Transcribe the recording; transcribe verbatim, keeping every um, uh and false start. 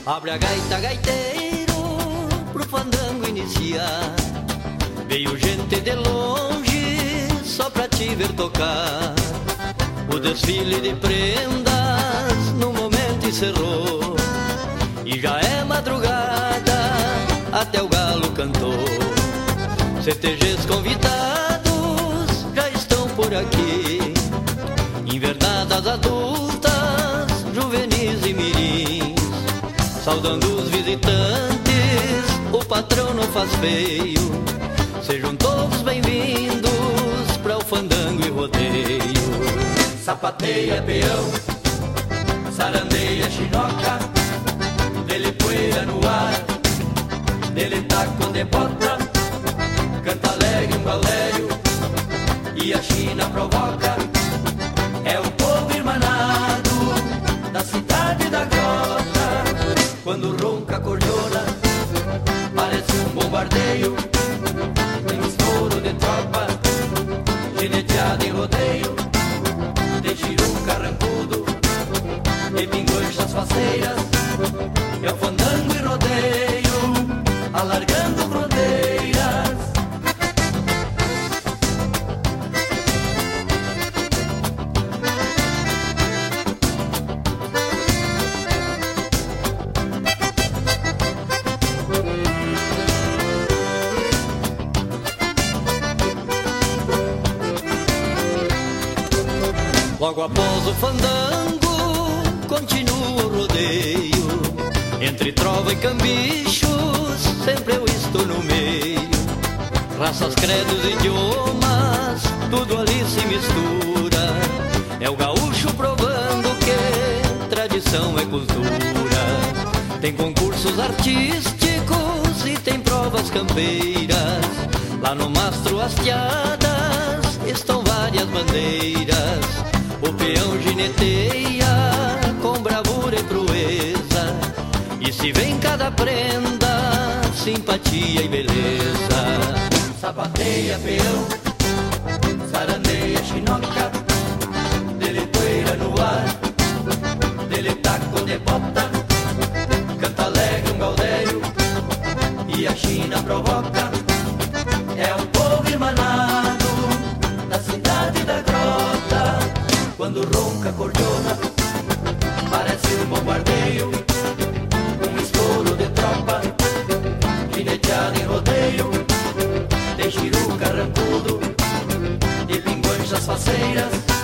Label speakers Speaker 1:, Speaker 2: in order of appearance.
Speaker 1: Abre a gaita, gaiteiro, pro fandango iniciar. Veio gente de longe só pra te ver tocar. O desfile de prendas no momento encerrou, e já é madrugada, até o galo cantou. C T Gs convidados já estão por aqui, invernadas adultas, juvenis e mirins, saudando os visitantes, o patrão não faz feio. Sejam todos bem-vindos pra o fandango e rodeio.
Speaker 2: Sapateia peão, sarandeia chinoca, dele poeira no ar, dele taco de bota, canta alegre um galério e a China provoca. É o povo irmanado da cidade da grota. Quando ronca a cordiona, parece um bombardeio. Tem um estouro de tropa, gineteado em rodeio, de chiru carrancudo e pinguanchas faceiras. É o fandango e rodeio, alargando fronteiras.
Speaker 1: Logo após o fandango, continua o rodeio. Entre trova e cambichos, sempre eu estou no meio. Raças, credos, idiomas, tudo ali se mistura. É o gaúcho provando que tradição é cultura. Tem concursos artísticos e tem provas campeiras. Lá no mastro hasteadas estão várias bandeiras. O peão gineteia com bravura e proeza, e se vem cada prenda, simpatia e beleza.
Speaker 2: Sapateia peão, sarandeia chinoca, dele poeira no ar, dele taco de bota, canta alegre um gaudério e a China provoca. É um povo irmanado da cidade da grota. Quando ronca a cordiona, parece um bombardeio, um estouro de tropa, gineteado em rodeio, de chiru carrancudo e pinguanchas faceiras.